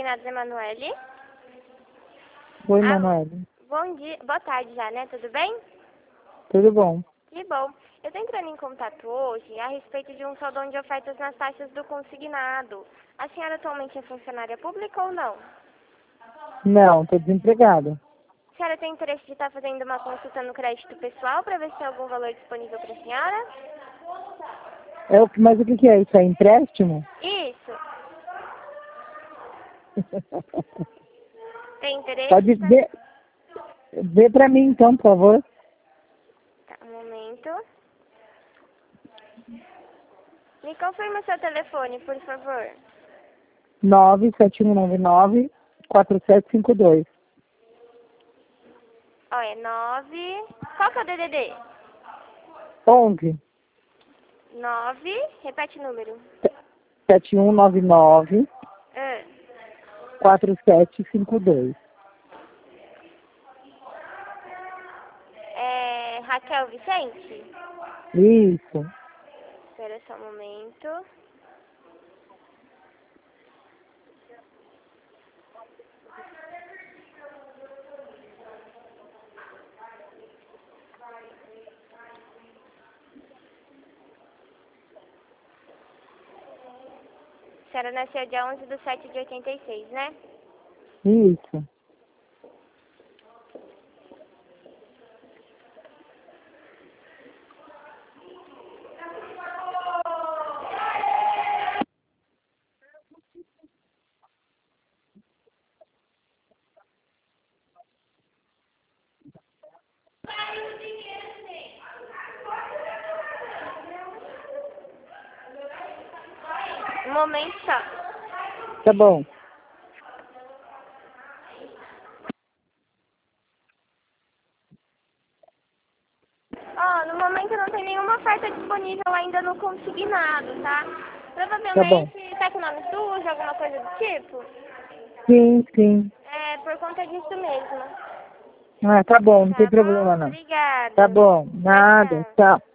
Consignados Emanuele. Oi, Manoel. Bom dia, boa tarde já, né? Tudo bem? Tudo bom? Que bom. Eu tô entrando em contato hoje a respeito de um saldão de ofertas nas taxas do consignado. A senhora atualmente é funcionária pública ou não? Não, estou desempregado. A senhora tem interesse de estar fazendo uma consulta no crédito pessoal para ver se tem algum valor disponível para a senhora? Mas o que é isso? É empréstimo? Isso. Tem interesse? Pode ver. Vê para mim então, por favor. Tá, um momento. Me confirma seu telefone, por favor. 97199-4752. Ó, é 9... Qual que é o DDD? 11 9... Repete o número. 7199-4752. Ah, é Raquel Vicente? Isso. Espera só um momento. A senhora nasceu dia 11/7/86, né? Isso. Um momento só. Tá bom. Ó, no momento não tem nenhuma oferta disponível ainda no consignado, tá? Tá bom. Provavelmente tá com nome sujo, alguma coisa do tipo. Sim, sim. É por conta disso mesmo. Ah, tá bom, não tem Tá bom? problema não. Obrigada. Tá bom. Tchau, Nada. tchau. Tchau.